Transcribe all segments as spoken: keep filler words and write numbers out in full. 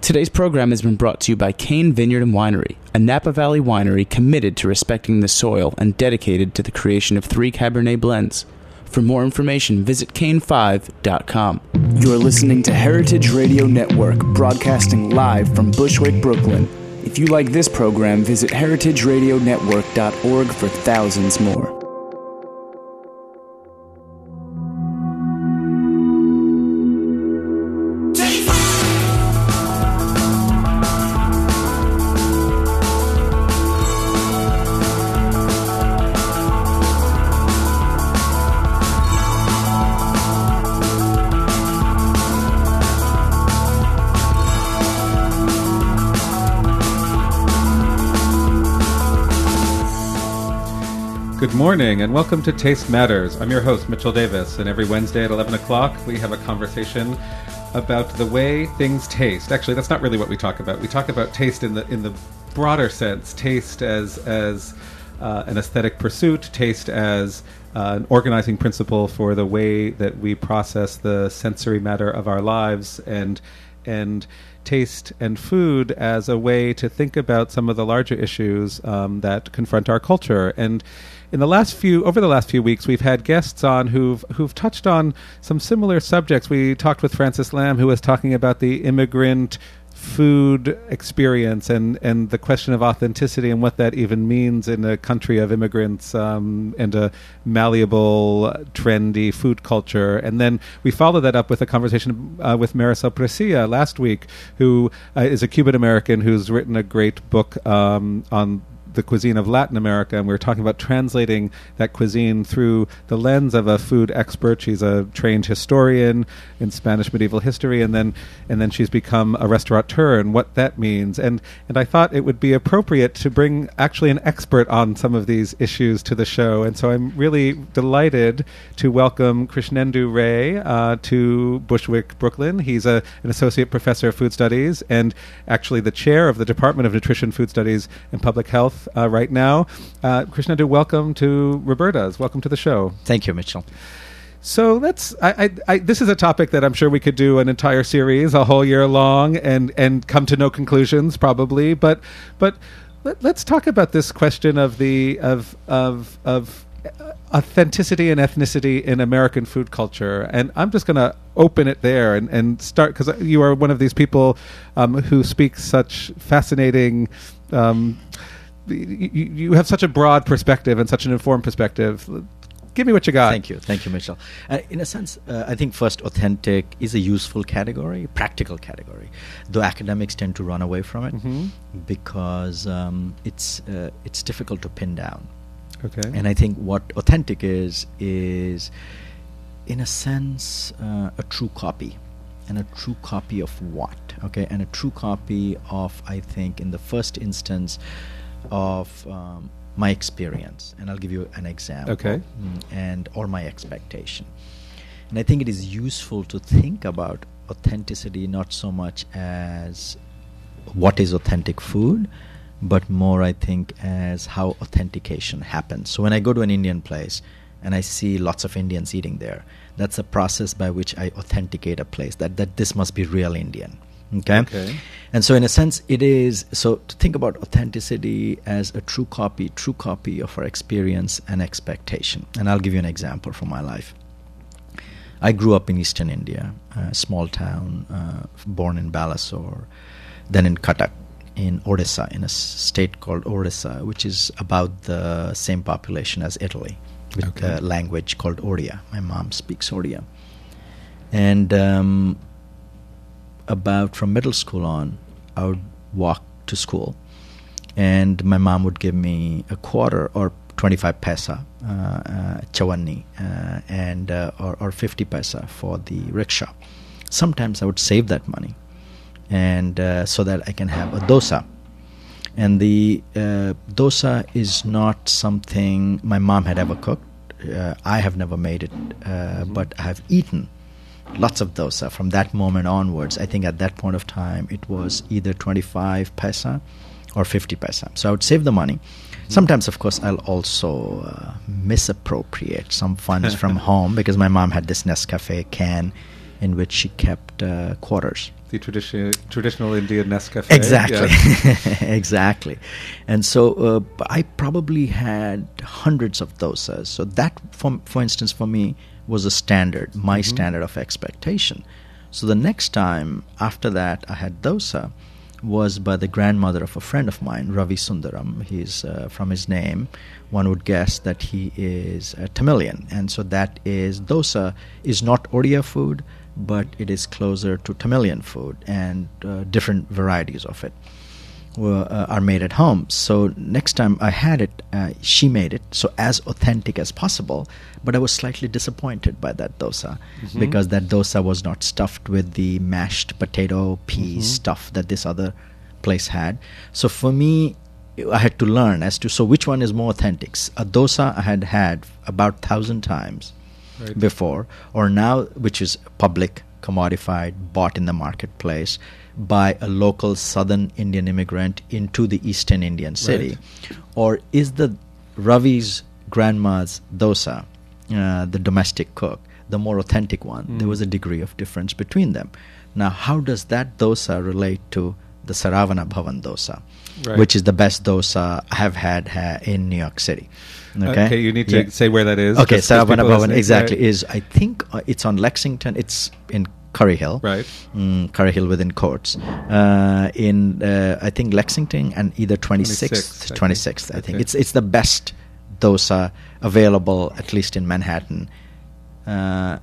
Today's program has been brought to you by Kane Vineyard and Winery, a Napa Valley winery committed to respecting the soil and dedicated to the creation of three Cabernet blends. For more information, visit cane five dot com. You're listening to Heritage Radio Network, broadcasting live from Bushwick, Brooklyn. If you like this program, visit heritage radio network dot org for thousands more. Good morning and welcome to Taste Matters. I'm your host, Mitchell Davis, and every Wednesday at eleven o'clock we have a conversation about the way things taste. Actually, that's not really what we talk about. We talk about taste in the in the broader sense, taste as as uh, an aesthetic pursuit, taste as uh, an organizing principle for the way that we process the sensory matter of our lives, and and taste and food as a way to think about some of the larger issues um, that confront our culture. And in the last few, over the last few weeks, we've had guests on who've who've touched on some similar subjects. We talked with Francis Lam, who was talking about the immigrant food experience and, and the question of authenticity and what that even means in a country of immigrants um, and a malleable, trendy food culture. And then we followed that up with a conversation uh, with Marisol Presilla last week, who uh, is a Cuban-American who's written a great book um, on the cuisine of Latin America, and we were talking about translating that cuisine through the lens of a food expert. She's a trained historian in Spanish medieval history, and then and then she's become a restaurateur and what that means. And and I thought it would be appropriate to bring actually an expert on some of these issues to the show. And so I'm really delighted to welcome Krishnendu Ray uh, to Bushwick, Brooklyn. He's a, an associate professor of food studies and actually the chair of the Department of Nutrition, Food Studies, and Public Health Uh, right now. Uh, Krishnendu, welcome to Roberta's. Welcome to the show. Thank you, Mitchell. So let's. I, I, I, this is a topic that I'm sure we could do an entire series, a whole year long, and and come to no conclusions probably. But but let, let's talk about this question of the of of of authenticity and ethnicity in American food culture. And I'm just going to open it there and and start, because you are one of these people um, who speaks such fascinating. Um, You, you have such a broad perspective and such an informed perspective. Give me what you got. Thank you. Thank you, Mitchell. Uh, in a sense, uh, I think first, authentic is a useful category, practical category, though academics tend to run away from it mm-hmm. because um, it's uh, it's difficult to pin down. Okay. And I think what authentic is, is in a sense, uh, a true copy. And a true copy of what? Okay. And a true copy of, I think, in the first instance, of um, my experience, and I'll give you an example. Okay. And or my expectation. And I think it is useful to think about authenticity not so much as what is authentic food, but more, I think, as how authentication happens. So when I go to an Indian place and I see lots of Indians eating there, that's a process by which I authenticate a place, that, that this must be real Indian. Okay? Okay. And so in a sense it is, so to think about authenticity as a true copy, true copy of our experience and expectation. And I'll give you an example from my life. I grew up in Eastern India, a small town, uh, born in Balasore, then in Cuttack, in Odisha, in a state called Odisha, which is about the same population as Italy, with okay. a language called Odia. My mom speaks Odia. And um, about from middle school on, I would walk to school, and my mom would give me a quarter or twenty-five paisa, uh, uh, chawani, uh, and uh, or, or fifty paisa for the rickshaw. Sometimes I would save that money, and uh, so that I can have a dosa. And the uh, dosa is not something my mom had ever cooked. Uh, I have never made it, uh, mm-hmm. but I have eaten lots of dosa from that moment onwards. I think at that point of time it was either twenty-five paisa or fifty paisa. So I would save the money. Mm-hmm. Sometimes, of course, I'll also uh, misappropriate some funds from home, because my mom had this Nescafe can in which she kept uh, quarters. The tradition, traditional Indian Nescafe. Exactly, Yeah. exactly. And so uh, I probably had hundreds of dosas. So that, for, for instance, for me was a standard, my mm-hmm. standard of expectation. So the next time after that I had dosa was by the grandmother of a friend of mine, Ravi Sundaram. He's uh, from his name, one would guess that he is a Tamilian. And so that is, dosa is not Odia food, but it is closer to Tamilian food, and uh, different varieties of it were, uh, are made at home. So next time I had it, uh, she made it, so as authentic as possible, but I was slightly disappointed by that dosa mm-hmm. because that dosa was not stuffed with the mashed potato pea mm-hmm. stuff that this other place had. So for me, I had to learn as to, so which one is more authentic? A dosa I had had about thousand times right. before, or now, which is public, commodified, bought in the marketplace by a local southern Indian immigrant into the eastern Indian city, right. or is the Ravi's grandma's dosa, uh, the domestic cook, the more authentic one? Mm. There was a degree of difference between them. Now, how does that dosa relate to the Saravana Bhavan dosa, right. which is the best dosa I have had ha- in New York City? Okay, okay you need to yeah. say where that is. Okay, Saravana Bhavan exactly right. is, I think uh, it's on Lexington. It's in Curry Hill, right? Mm, Curry Hill within Courts, uh, in uh, I think Lexington and either twenty-sixth, twenty-sixth. I think okay. it's it's the best dosa available, at least in Manhattan, uh,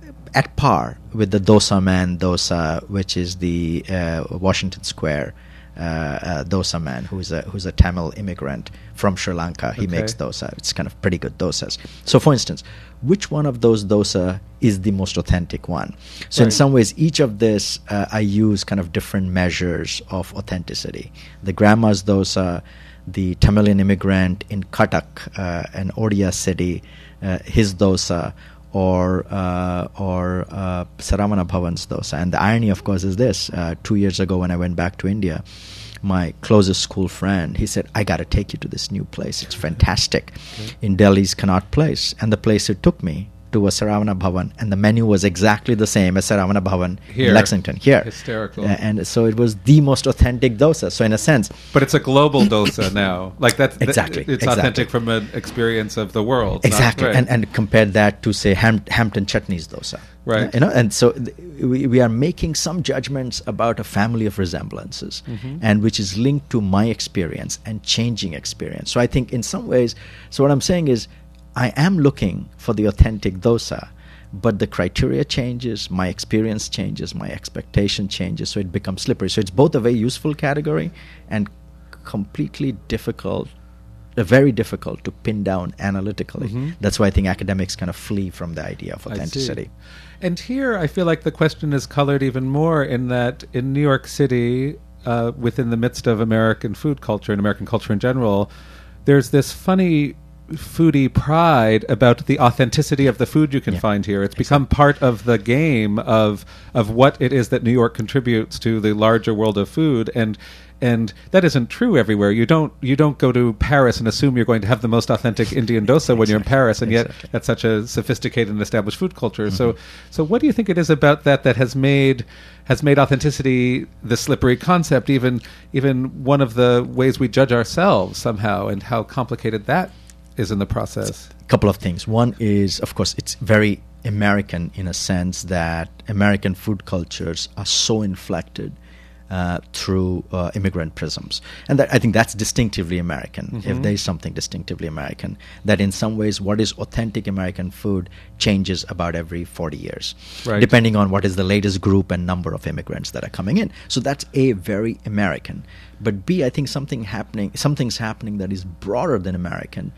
at par with the Dosa Man dosa, which is the uh, Washington Square uh, uh, dosa man, who's a who's a Tamil immigrant from Sri Lanka. He okay. makes dosa. It's kind of pretty good dosas. So, for instance, which one of those dosa is the most authentic one? So, right. in some ways, each of this uh, I use kind of different measures of authenticity. The grandma's dosa, the Tamilian immigrant in Cuttack, uh, an Odia city, uh, his dosa, or uh, or uh, Saravana Bhavan's dosa. And the irony, of course, is this. Uh, two years ago when I went back to India, my closest school friend, he said, I got to take you to this new place. It's fantastic. Okay. In Delhi's Connaught Place. And the place it took me to a Saravana Bhavan, and the menu was exactly the same as Saravana Bhavan here, in Lexington. Here. Hysterical. Uh, and so it was the most authentic dosa. So in a sense... But it's a global dosa now. Like that's exactly. Th- it's exactly. authentic from an experience of the world. Exactly. Not, right. And and compare that to, say, Ham- Hampton Chutney's dosa. Right. Uh, you know, and so th- we, we are making some judgments about a family of resemblances, mm-hmm. and which is linked to my experience and changing experience. So I think in some ways, so what I'm saying is, I am looking for the authentic dosa, but the criteria changes, my experience changes, my expectation changes, so it becomes slippery. So it's both a very useful category and completely difficult, uh, very difficult to pin down analytically. Mm-hmm. That's why I think academics kind of flee from the idea of authenticity. And here I feel like the question is colored even more in that in New York City, uh, within the midst of American food culture and American culture in general, there's this funny foodie pride about the authenticity of the food you can yeah. find here. It's exactly. become part of the game of of what it is that New York contributes to the larger world of food, and and that isn't true everywhere. You don't you don't go to Paris and assume you're going to have the most authentic Indian dosa exactly. when you're in Paris, and exactly. yet that's such a sophisticated and established food culture. Mm-hmm. So so what do you think it is about that that has made has made authenticity the slippery concept, even even one of the ways we judge ourselves somehow, and how complicated that is in the process? A couple of things. One is, of course, it's very American in a sense that American food cultures are so inflected uh, through uh, immigrant prisms. And that, I think that's distinctively American, mm-hmm. if there is something distinctively American, that in some ways what is authentic American food changes about every forty years, right. depending on what is the latest group and number of immigrants that are coming in. So that's A, very American. But B, I think something happening, something's happening that is broader than American,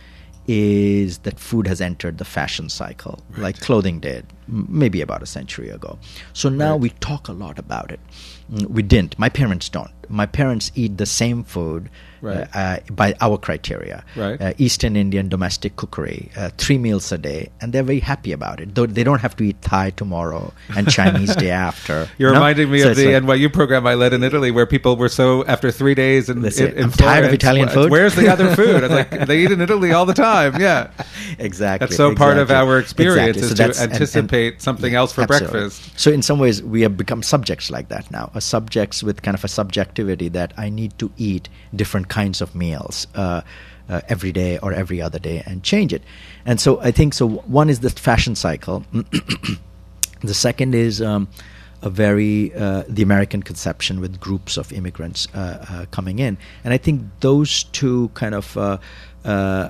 is that food has entered the fashion cycle, right. like clothing did, m- maybe about a century ago. So now right. we talk a lot about it. Mm, we didn't. My parents don't. My parents eat the same food right. uh, uh, by our criteria. Right. Uh, Eastern Indian domestic cookery, uh, three meals a day, and they're very happy about it. Though they don't have to eat Thai tomorrow and Chinese day after. You're no? reminding me so of the like, N Y U program I led in Italy, where people were so, after three days in, in, in I'm Florence, tired of Italian food. Where's the other food? I was like, they eat in Italy all the time. Yeah, exactly. That's so exactly. part of our experience exactly. is so to that's, anticipate ate something else for Absolutely. breakfast. So in some ways, we have become subjects like that now, a subjects with kind of a subjectivity that I need to eat different kinds of meals uh, uh, every day or every other day and change it. And so I think, so one is the fashion cycle. The second is um, a very, uh, the American conception with groups of immigrants uh, uh, coming in. And I think those two kind of uh, uh,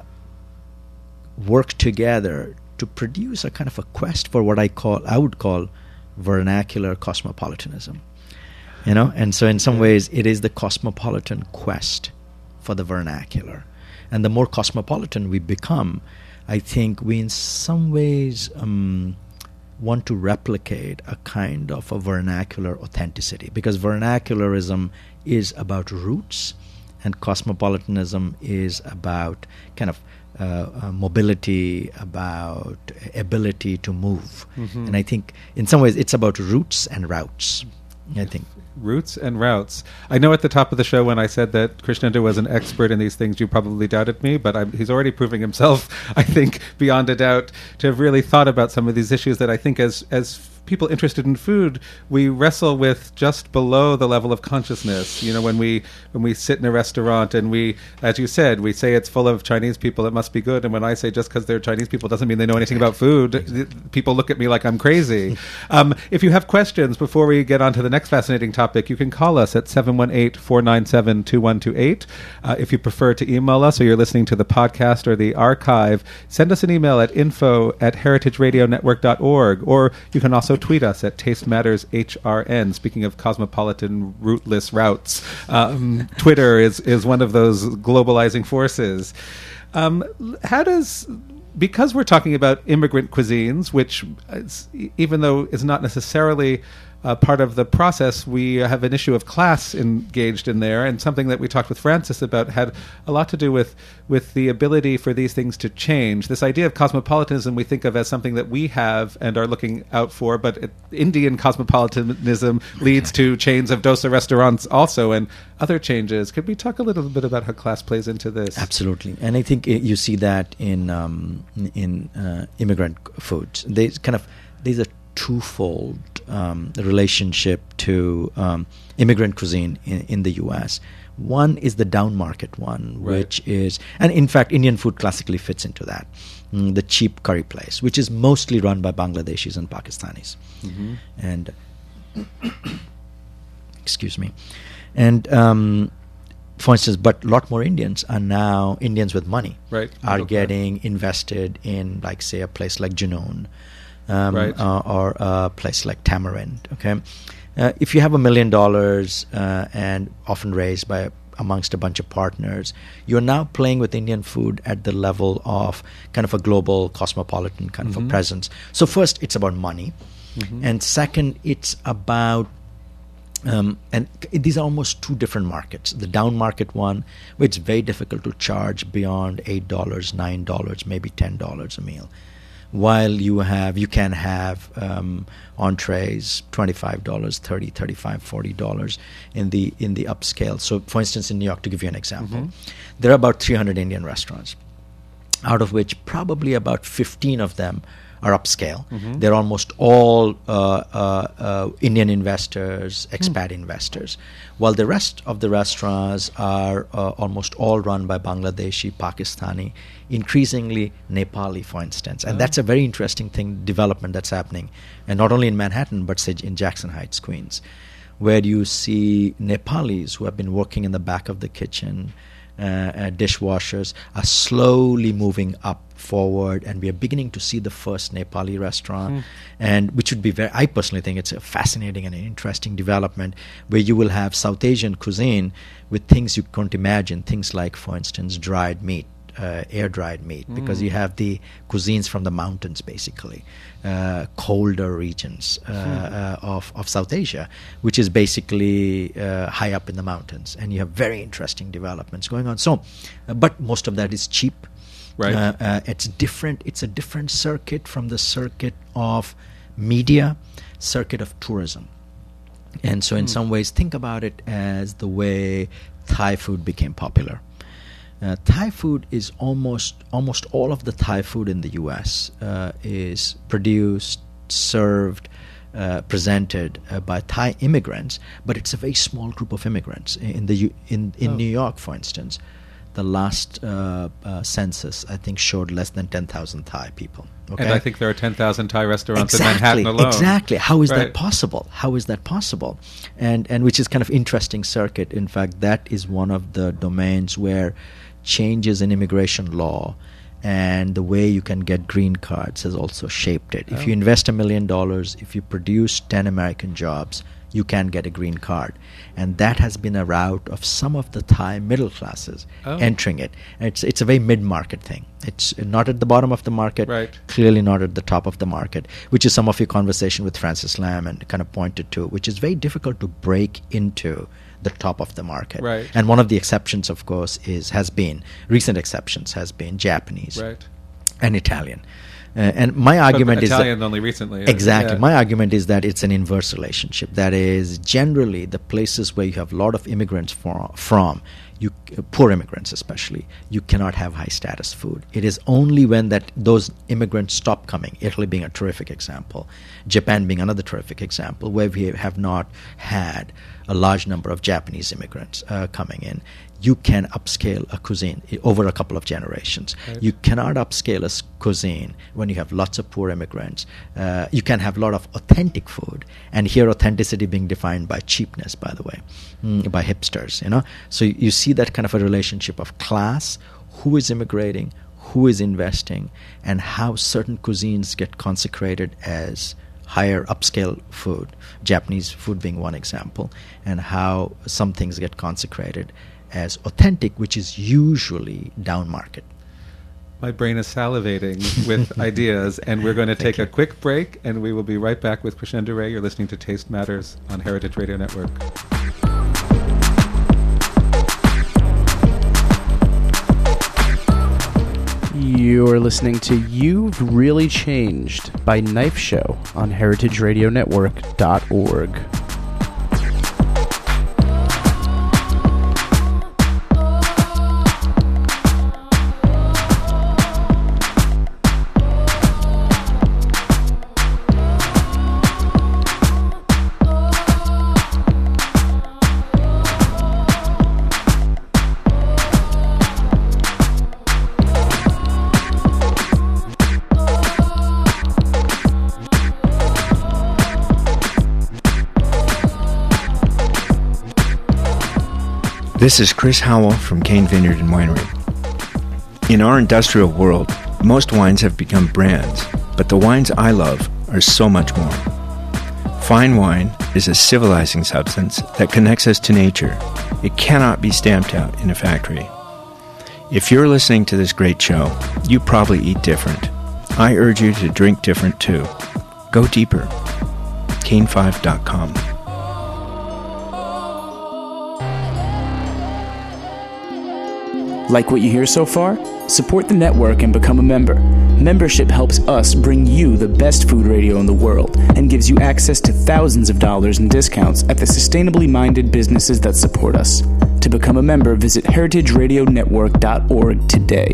work together to produce a kind of a quest for what I call, I would call vernacular cosmopolitanism. You know, and so in some ways it is the cosmopolitan quest for the vernacular. And the more cosmopolitan we become, I think we in some ways um, want to replicate a kind of a vernacular authenticity, because vernacularism is about roots and cosmopolitanism is about kind of uh, uh, mobility, about ability to move. Mm-hmm. And I think in some ways it's about roots and routes, I think. Roots and routes. I know at the top of the show when I said that Krishnendra was an expert in these things, you probably doubted me, but I'm, he's already proving himself, I think, beyond a doubt, to have really thought about some of these issues that I think as as people interested in food, we wrestle with just below the level of consciousness. You know, when we when we sit in a restaurant and we, as you said, we say it's full of Chinese people, it must be good. And when I say just because they're Chinese people doesn't mean they know anything about food, people look at me like I'm crazy. um, if you have questions before we get on to the next fascinating topic, you can call us at seven one eight, four nine seven, two one two eight. Uh, if you prefer to email us or you're listening to the podcast or the archive, send us an email at info at heritage radio network dot org, or you can also tweet us at Taste Matters H R N. Speaking of cosmopolitan rootless routes, um, Twitter is, is one of those globalizing forces. Um, how does, because we're talking about immigrant cuisines, which is, even though is not necessarily Uh, part of the process, we have an issue of class engaged in there, and something that we talked with Francis about had a lot to do with with the ability for these things to change. This idea of cosmopolitanism we think of as something that we have and are looking out for, but it, Indian cosmopolitanism leads to chains of dosa restaurants also and other changes. Could we talk a little bit about how class plays into this? Absolutely. And I think it, you see that in um, in uh, immigrant foods. They kind of, these are twofold um, relationship to um, immigrant cuisine in, in the U S. One is the down market one, right. which is, and in fact, Indian food classically fits into that. Mm, the cheap curry place, which is mostly run by Bangladeshis and Pakistanis. Mm-hmm. And, excuse me. And, um, for instance, but a lot more Indians are now, Indians with money, right. are okay. getting invested in, like, say, a place like Junoon. Um, right. uh, or a place like Tamarind. Okay, uh, if you have a million dollars uh, and often raised by amongst a bunch of partners, you're now playing with Indian food at the level of kind of a global cosmopolitan kind mm-hmm. of a presence. So first, it's about money, mm-hmm. and second, it's about um, and these are almost two different markets. The down market one, where it's very difficult to charge beyond eight dollars, nine dollars, maybe ten dollars a meal. While you have, you can have um, entrees, twenty-five dollars, thirty dollars, thirty-five dollars, forty dollars in the in the upscale. So, for instance, in New York, to give you an example, mm-hmm. there are about three hundred Indian restaurants, out of which probably about fifteen of them are upscale. Mm-hmm. They're almost all uh, uh, uh, Indian investors, expat mm. investors, while the rest of the restaurants are uh, almost all run by Bangladeshi, Pakistani, increasingly Nepali, for instance. And oh. that's a very interesting thing, development that's happening, and not only in Manhattan, but say in Jackson Heights, Queens, where you see Nepalis who have been working in the back of the kitchen, uh, uh, dishwashers, are slowly moving up forward, and we are beginning to see the first Nepali restaurant, mm. and which would be very, I personally think it's a fascinating and an interesting development, where you will have South Asian cuisine with things you can't imagine, things like, for instance, dried meat, uh, air-dried meat, mm. because you have the cuisines from the mountains, basically, uh, colder regions uh, mm. uh, of, of South Asia, which is basically uh, high up in the mountains, and you have very interesting developments going on. So, uh, but most of that is cheap. Right. Uh, uh, it's different. It's a different circuit from the circuit of media, circuit of tourism. And so in mm. some ways, think about it as the way Thai food became popular. Uh, Thai food is almost, almost all of the Thai food in the U S uh, is produced, served, uh, presented uh, by Thai immigrants, but it's a very small group of immigrants. In the U- in in Oh. New York, for instance, the last uh, uh, census I think showed less than ten thousand Thai people. Okay? And I think there are ten thousand Thai restaurants exactly, in Manhattan alone. Exactly. How is Right. that possible? How is that possible? And and which is kind of interesting circuit. In fact, that is one of the domains where changes in immigration law and the way you can get green cards has also shaped it. Oh. If you invest a million dollars, if you produce ten American jobs, you can get a green card. And that has been a route of some of the Thai middle classes Oh. entering it. And it's it's a very mid-market thing. It's not at the bottom of the market, Right. clearly not at the top of the market, which is some of your conversation with Francis Lam and kind of pointed to, which is very difficult to break into the top of the market. Right. And one of the exceptions, of course, is has been, recent exceptions has been Japanese Right. and Italian. Uh, and my argument but is that Italian only recently. exactly. Yeah. My argument is that it's an inverse relationship. That is, generally, the places where you have a lot of immigrants for, from, you uh, poor immigrants especially, you cannot have high status food. It is only when that those immigrants stop coming. Italy being a terrific example, Japan being another terrific example, where we have not had a large number of Japanese immigrants uh, coming in. You can upscale a cuisine i- over a couple of generations. Right. You cannot upscale a s- cuisine when you have lots of poor immigrants. Uh, you can have a lot of authentic food, and here authenticity being defined by cheapness, by the way, mm, by hipsters. You know, so y- you see that kind of a relationship of class, who is immigrating, who is investing, and how certain cuisines get consecrated as higher upscale food, Japanese food being one example, and how some things get consecrated as authentic, which is usually down market. My brain is salivating with ideas, and we're going to Thank take a you. quick break, and we will be right back with Krishnendu Ray. You're listening to Taste Matters on Heritage Radio Network. You're listening to You've Really Changed by Knife Show on heritage radio network dot org. This is Chris Howell from Cane Vineyard and Winery. In our industrial world, most wines have become brands, but the wines I love are so much more. Fine wine is a civilizing substance that connects us to nature. It cannot be stamped out in a factory. If you're listening to this great show, you probably eat different. I urge you to drink different too. Go deeper. cane five dot com. Like what you hear so far? Support the network and become a member. Membership helps us bring you the best food radio in the world and gives you access to thousands of dollars in discounts at the sustainably minded businesses that support us. To become a member, visit heritage radio network dot org today.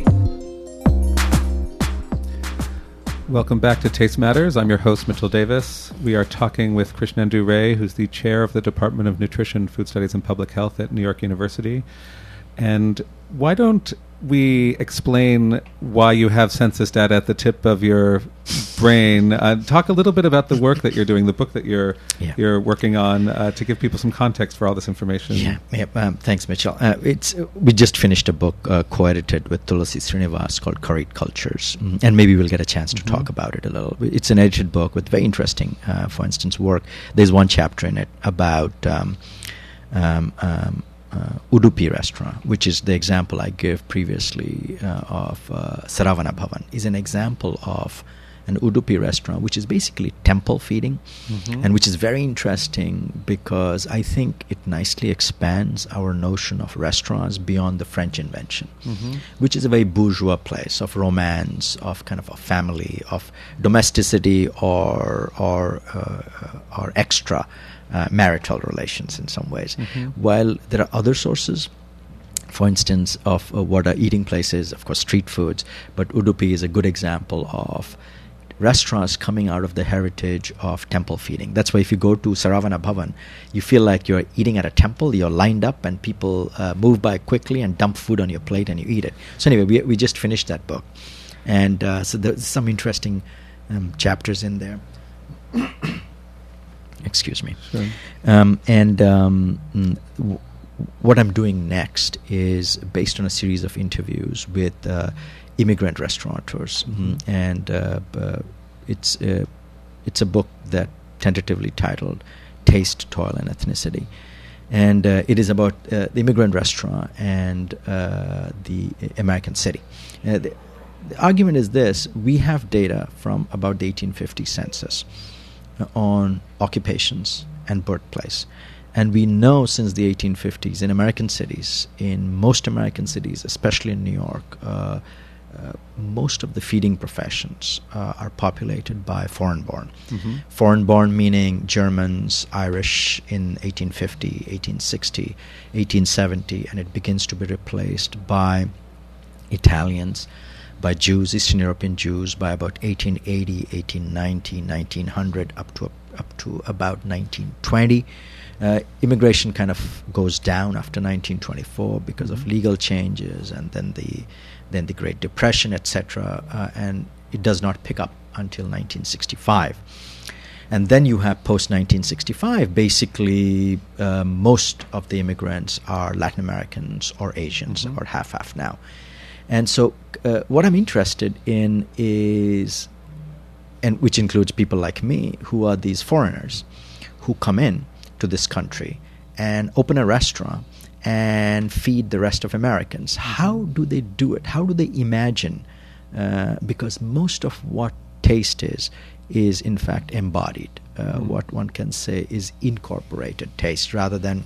Welcome back to Taste Matters. I'm your host, Mitchell Davis. We are talking with Krishnendu Ray, who's the chair of the Department of Nutrition, Food Studies, and Public Health at New York University. And why don't we explain why you have census data at the tip of your brain? Uh, talk a little bit about the work that you're doing, the book that you're Yeah. you're working on, uh, to give people some context for all this information. Yeah, yeah um, thanks, Mitchell. Uh, it's uh, we just finished a book uh, co-edited with Tulasi Srinivas called Curried Cultures, mm, and maybe we'll get a chance to Mhm. talk about it a little. It's an edited book with very interesting, uh, for instance, work. There's one chapter in it about um, um, um, uh, Udupi restaurant, which is the example I gave previously uh, of uh, Saravana Bhavan, is an example of an Udupi restaurant, which is basically temple feeding, Mhm. and which is very interesting because I think it nicely expands our notion of restaurants beyond the French invention, Mhm. which is a very bourgeois place of romance, of kind of a family, of domesticity, or or uh, or extra uh, marital relations in some ways. Mhm. While there are other sources, for instance, of uh, what are eating places, of course, street foods, but Udupi is a good example of restaurants coming out of the heritage of temple feeding. That's why if you go to Saravana Bhavan, you feel like you're eating at a temple. You're lined up and people uh, move by quickly and dump food on your plate and you eat it. So anyway, we we just finished that book. And uh, so there's some interesting um, chapters in there. Excuse me. Sure. Um, and um, w- what I'm doing next is based on a series of interviews with uh, immigrant restaurateurs, mm-hmm. and uh, uh, it's uh, it's a book that tentatively titled "Taste, Toil, and Ethnicity," and uh, it is about uh, the immigrant restaurant and uh, the American city. Uh, the, the argument is this: we have data from about the eighteen fifty census on occupations and birthplace. And we know since the eighteen fifties in American cities, in most American cities, especially in New York, uh, uh, most of the feeding professions uh, are populated by foreign-born. Mm-hmm. Foreign-born meaning Germans, Irish in eighteen fifty, eighteen sixty, eighteen seventy, and it begins to be replaced by Italians, by Jews, Eastern European Jews, by about eighteen eighty, eighteen ninety, nineteen hundred, up to up to about nineteen twenty. Uh, immigration kind of goes down after nineteen twenty-four because mm-hmm. of legal changes, and then the then the Great Depression, et cetera. Uh, and it does not pick up until nineteen sixty-five. And then you have post nineteen sixty-five. Basically, uh, most of the immigrants are Latin Americans or Asians, mm-hmm. or half half now. And so, uh, what I'm interested in is, and which includes people like me, who are these foreigners who come in to this country and open a restaurant and feed the rest of Americans. How do they do it? How do they imagine? Uh, because most of what taste is, is in fact embodied. Uh, mm. What one can say is incorporated taste rather than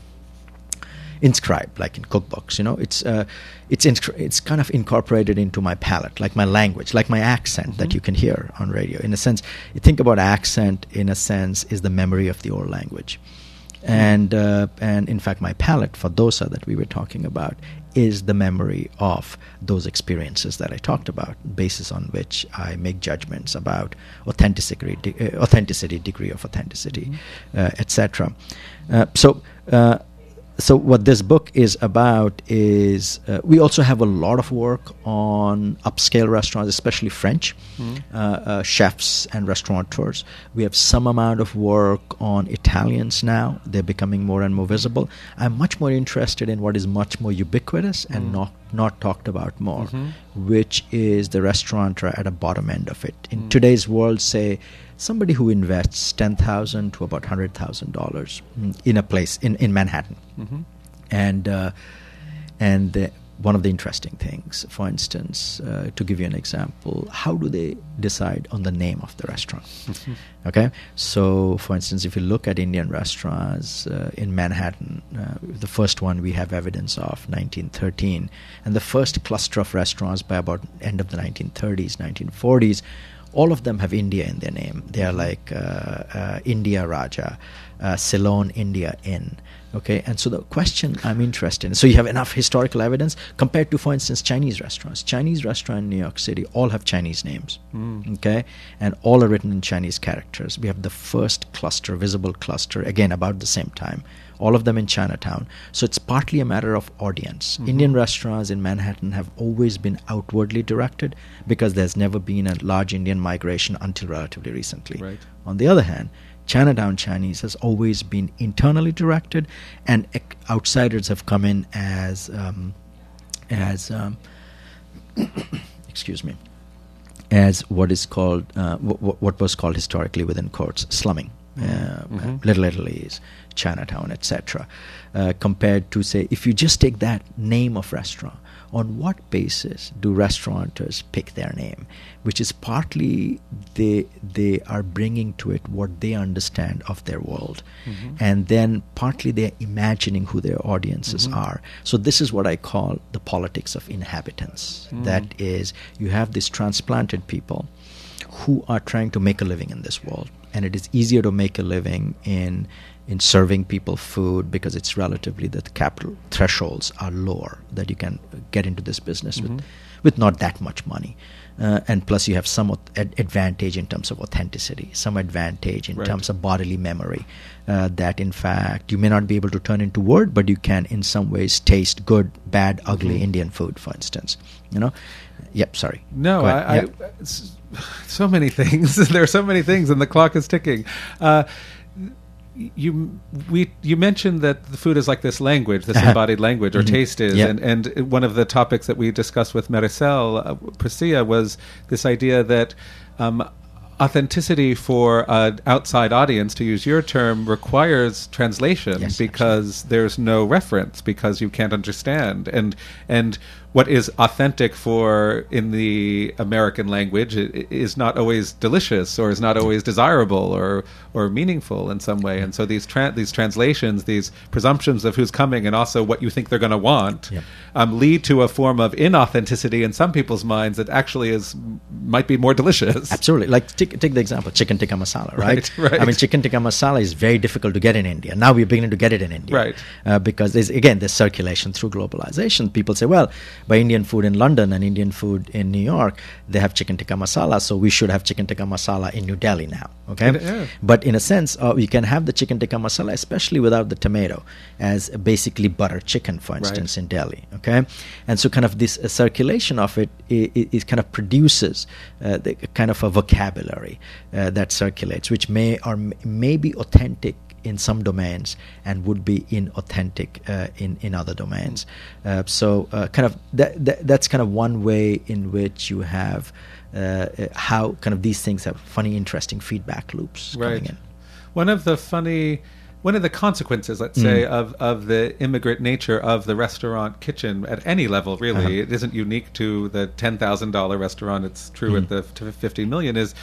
inscribed, like in cookbooks. You know, it's uh, it's inscri- it's kind of incorporated into my palate, like my language, like my accent mm-hmm. that you can hear on radio. In a sense, you think about accent. In a sense, is the memory of the old language, mm-hmm. and uh, and in fact, my palate for dosa that we were talking about is the memory of those experiences that I talked about, basis on which I make judgments about authenticity, de- uh, authenticity, degree of authenticity, mm-hmm. uh, et cetera. Uh, so. Uh, So what this book is about is uh, we also have a lot of work on upscale restaurants, especially French mm. uh, uh, chefs and restaurateurs. We have some amount of work on Italians now. They're becoming more and more visible. I'm much more interested in what is much more ubiquitous mm. and not not talked about more, mm-hmm. which is the restaurateur at a bottom end of it. In mm. today's world, say, somebody who invests ten thousand dollars to about one hundred thousand dollars in a place in, in Manhattan. Mm-hmm. And uh, and the, one of the interesting things, for instance, uh, to give you an example, how do they decide on the name of the restaurant? Mm-hmm. Okay, so for instance, if you look at Indian restaurants uh, in Manhattan, uh, the first one we have evidence of nineteen thirteen, and the first cluster of restaurants by about end of the nineteen thirties, nineteen forties, all of them have India in their name. They are like uh, uh, India Raja, uh, Ceylon India Inn. Okay, and so the question I'm interested in, so you have enough historical evidence compared to, for instance, Chinese restaurants. Chinese restaurant in New York City all have Chinese names, mm. okay, and all are written in Chinese characters. We have the first cluster, visible cluster, again about the same time, all of them in Chinatown. So it's partly a matter of audience. Mm-hmm. Indian restaurants in Manhattan have always been outwardly directed because there's never been a large Indian migration until relatively recently. Right. On the other hand, Chinatown Chinese has always been internally directed, and ec- outsiders have come in as um, as um, excuse me, as what is called uh, w- what was called historically within quotes slumming. Uh, mm-hmm. Little Italy's, Chinatown, et cetera. Uh, compared to, say, if you just take that name of restaurant, on what basis do restaurateurs pick their name? Which is partly they they are bringing to it what they understand of their world, mm-hmm. and then partly they're imagining who their audiences mm-hmm. are. So this is what I call the politics of inhabitants. Mm. That is, you have these transplanted people who are trying to make a living in this world. And it is easier to make a living in in serving people food because it's relatively that the capital thresholds are lower, that you can get into this business mm-hmm. with, with not that much money. uh, and plus you have some ad- advantage in terms of authenticity, some advantage in Right. terms of bodily memory, uh, that in fact you may not be able to turn into word, but you can in some ways taste good, bad, ugly Mhm. Indian food, for instance. You know, yep. Sorry. No, Go I, ahead. I Yep. s- so many things. There are so many things, and the clock is ticking. Uh, you we you mentioned that the food is like this language, this Uh-huh. embodied language, or Mhm. taste is, Yep. and and one of the topics that we discussed with Maricel uh, Presilla was this idea that. Um, Authenticity for an outside audience, to use your term, requires translation Yes, because there's no reference, because you can't understand. And and what is authentic for in the American language i- i- is not always delicious, or is not always desirable, or or meaningful in some way. And so these tra- these translations, these presumptions of who's coming, and also what you think they're going to want, Yep. um, lead to a form of inauthenticity in some people's minds that actually is might be more delicious. Absolutely. Like take, take the example, chicken tikka masala, right? Right, right. I mean, chicken tikka masala is very difficult to get in India. Now we're beginning to get it in India. Right. Uh, because there's, again, there's circulation through globalization. People say, well, by Indian food in London and Indian food in New York, they have chicken tikka masala, so we should have chicken tikka masala in New Delhi now. Okay? Yeah. But in a sense, uh, you can have the chicken tikka masala, especially without the tomato, as basically butter chicken, for instance, in Delhi. Okay? And so kind of this uh, circulation of it is kind of produces uh, the kind of a vocabulary uh, that circulates, which may or m- may be authentic in some domains and would be inauthentic uh, in in other domains. Uh, so uh, kind of that, that that's kind of one way in which you have uh, uh, how kind of these things have funny, interesting feedback loops coming Right. in. One of the funny, one of the consequences, let's say, Mm. of, of the immigrant nature of the restaurant kitchen at any level, really, Uh-huh. it isn't unique to the ten thousand dollars restaurant. It's true Mm. at the to fifty million. Is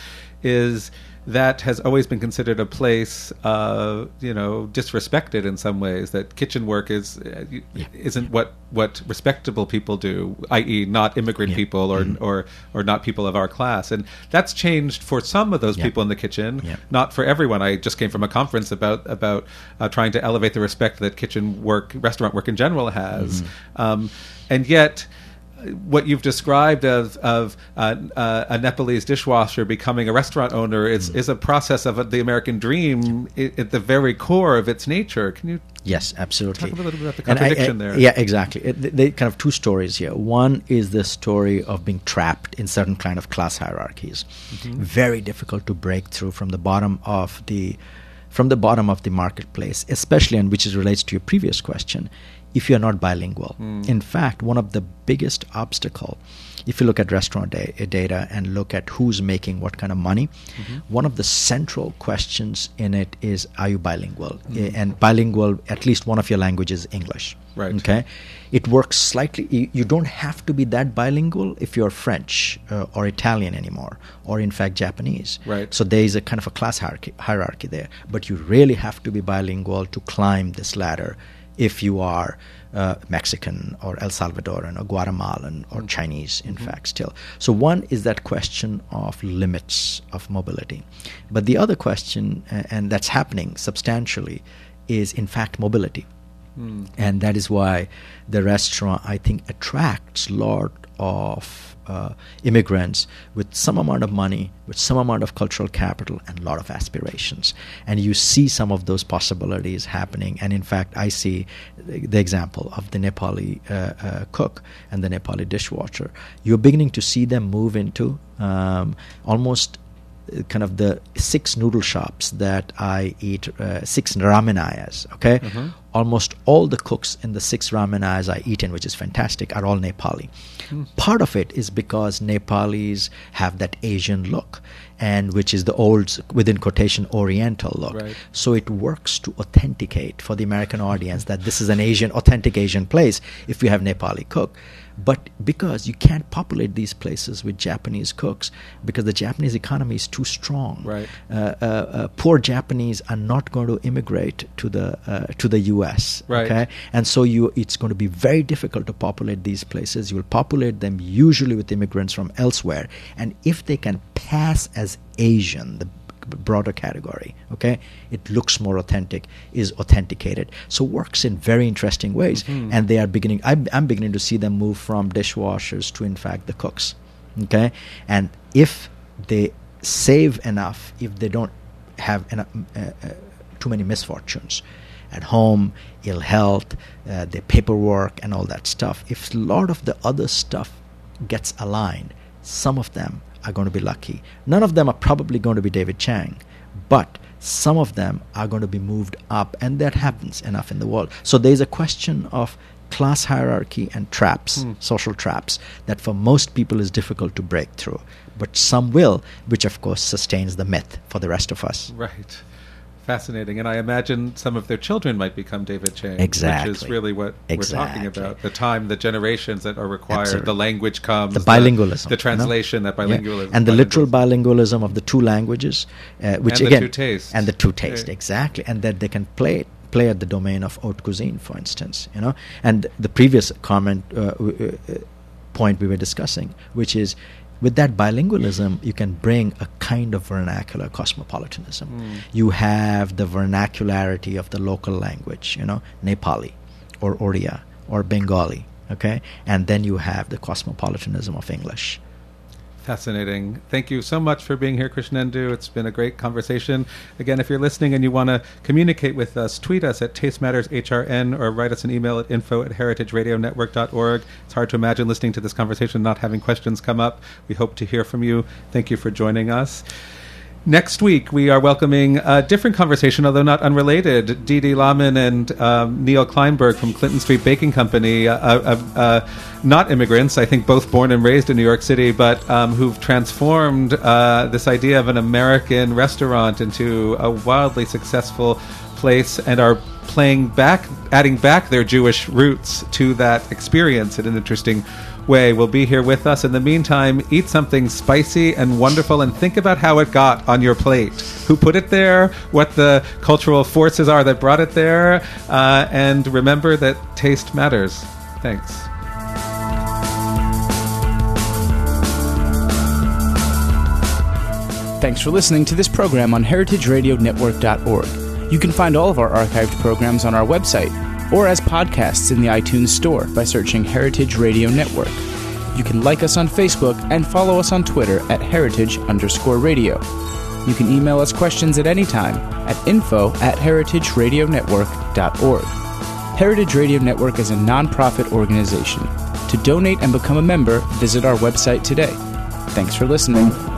is that has always been considered a place, uh, you know, disrespected in some ways. That kitchen work is uh, y- Yeah. isn't what, what respectable people do, that is, not immigrant Yeah. people or, Mhm. or or not people of our class. And that's changed for some of those Yeah. people in the kitchen, Yeah. not for everyone. I just came from a conference about about uh, trying to elevate the respect that kitchen work, restaurant work in general has, Mm-hmm. um, and yet. What you've described of of uh, uh, a Nepalese dishwasher becoming a restaurant owner is, is a process of uh, the American dream i- at the very core of its nature. Can you Yes, absolutely. talk a little bit about the And I- contradiction I- there? Yeah, exactly. It, they, they kind of two stories here. One is the story of being trapped in certain kind of class hierarchies. Mm-hmm. Very difficult to break through from the bottom of the from the bottom of the marketplace, especially, and which is relates to your previous question, if you're not bilingual. Mm. In fact, one of the biggest obstacle, if you look at restaurant da- data and look at who's making what kind of money, Mm-hmm. one of the central questions in it is, are you bilingual? Mm. Eh, And bilingual, at least one of your languages is English. Right. Okay. It works slightly. You, you don't have to be that bilingual if you're French uh, or Italian anymore, or in fact Japanese. Right. So there is a kind of a class hierarchy, hierarchy there. But you really have to be bilingual to climb this ladder if you are uh, Mexican or El Salvadoran or Guatemalan or Chinese, in fact, still. So one is that question of limits of mobility. But the other question, uh, and that's happening substantially, is in fact mobility. Mm. And that is why the restaurant, I think, attracts a lot of uh, immigrants with some amount of money, with some amount of cultural capital, and a lot of aspirations. And you see some of those possibilities happening. And in fact, I see the, the example of the Nepali uh, uh, cook and the Nepali dishwasher. You're beginning to see them move into um, almost uh, kind of the six noodle shops that I eat, uh, six ramenayas, okay? Mhm. Almost all the cooks in the six ramenayas I eat in, which is fantastic, are all Nepali. Hmm. Part of it is because Nepalis have that Asian look, and which is the old, within quotation, Oriental look. Right. So it works to authenticate for the American audience that this is an Asian, authentic Asian place if you have Nepali cook. But because you can't populate these places with Japanese cooks, because the Japanese economy is too strong. Right. Uh, uh, uh, poor Japanese are not going to immigrate to the uh, to the U S. Right. Okay, and so you, it's going to be very difficult to populate these places. You will populate them usually with immigrants from elsewhere, and if they can pass as Asian, the broader category, okay, it looks more authentic, is authenticated, so works in very interesting ways. Mhm. And they are beginning, I'm, I'm beginning to see them move from dishwashers to in fact the cooks. Okay, and if they save enough, if they don't have enough, uh, uh, too many misfortunes at home, ill health, uh, the paperwork and all that stuff, if a lot of the other stuff gets aligned, some of them are going to be lucky. None of them are probably going to be David Chang, but some of them are going to be moved up, and that happens enough in the world. So there's a question of class hierarchy and traps, mm. social traps, that for most people is difficult to break through. But some will, which of course sustains the myth for the rest of us. Right. Fascinating. And I imagine some of their children might become David Chang. Exactly. Which is really what exactly. we're talking about. The time, the generations that are required, Absolutely. The language comes. The bilingualism. The, the translation, you know? that bilingualism. Yeah. And the literal bilingualism of the two languages. Uh, which and again, the two tastes. And the two tastes, yeah. exactly. And that they can play it. play at the domain of haute cuisine, for instance, you know. And the previous comment uh, w- uh, point we were discussing, which is with that bilingualism, you can bring a kind of vernacular cosmopolitanism. Mm. You have the vernacularity of the local language, you know, Nepali or Odia or Bengali, okay? And then you have the cosmopolitanism of English. Fascinating. Thank you so much for being here, Krishnendu. It's been a great conversation. Again, if you're listening and you want to communicate with us, tweet us at Taste Matters H R N or write us an email at info at heritage radio network dot org. It's hard to imagine listening to this conversation not having questions come up. We hope to hear from you. Thank you for joining us. Next week, we are welcoming a different conversation, although not unrelated. Didi Laman and um, Neil Kleinberg from Clinton Street Baking Company, uh, uh, uh, not immigrants, I think both born and raised in New York City, but um, who've transformed uh, this idea of an American restaurant into a wildly successful place and are playing back, adding back their Jewish roots to that experience in an interesting way. Will be here with us. In the meantime, eat something spicy and wonderful and think about how it got on your plate. Who put it there, what the cultural forces are that brought it there, uh, and remember that taste matters. Thanks. Thanks for listening to this program on heritage radio network dot org. You can find all of our archived programs on our website or as podcasts in the iTunes Store by searching Heritage Radio Network. You can like us on Facebook and follow us on Twitter at heritage underscore radio. You can email us questions at any time at info at heritage radio network dot org. Heritage Radio Network is a non-profit organization. To donate and become a member, visit our website today. Thanks for listening.